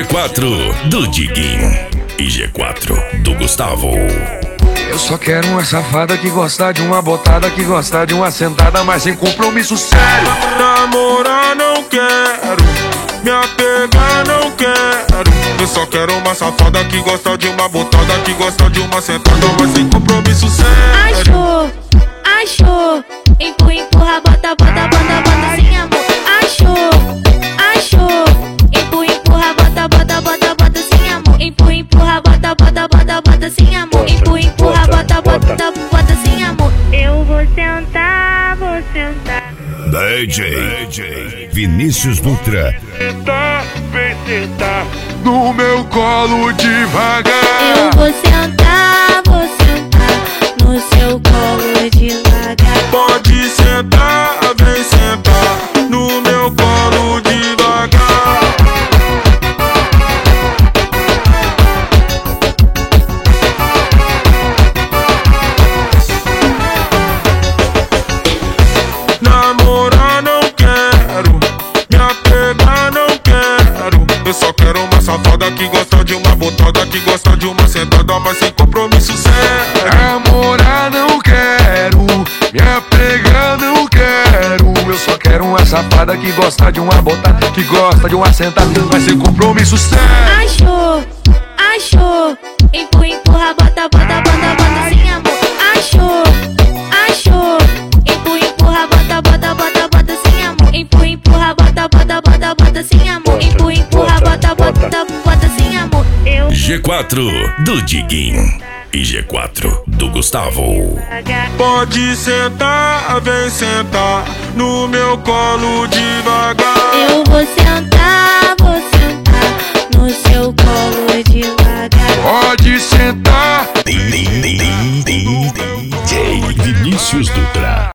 G4 do Diguinho e G4 do Gustavo. Eu só quero uma safada que gosta de uma botada, que gosta de uma sentada, mas sem compromisso sério. Namorar não quero, me apegar não quero. Eu só quero uma safada que gosta de uma botada, que gosta de uma sentada, mas sem compromisso sério. Achou, empurra, bota, sem amor. Achou, empurra, bota, sem amor. Empurra, bota, sem amor. Empurra, bota, sem amor. Eu vou sentar. DJ Vinícius Dutra. Vem sentar no meu colo devagar. Eu vou sentar no seu colo devagar. Pode sentar, vem sentar no meu colo devagar. Namorar não quero, me apegar não quero. Eu só quero uma safada que gosta de uma botada, que gosta de uma sentada, mas sem compromisso sério. Namorar não quero, me apegar não quero. Eu só quero uma safada que gosta de uma botada, que gosta de uma sentada, mas sem compromisso sério. Achou, empurra, bota, sem amor. Achou, empurra, bota, sem amor. Empurra, bota, sem amor. Empurra, bota, sem amor. G4 do Diguinho e G4 do Gustavo. Pode sentar, vem sentar no meu colo devagar. Eu vou sentar no seu colo devagar. Pode sentar. DJ Vinícius Dutra.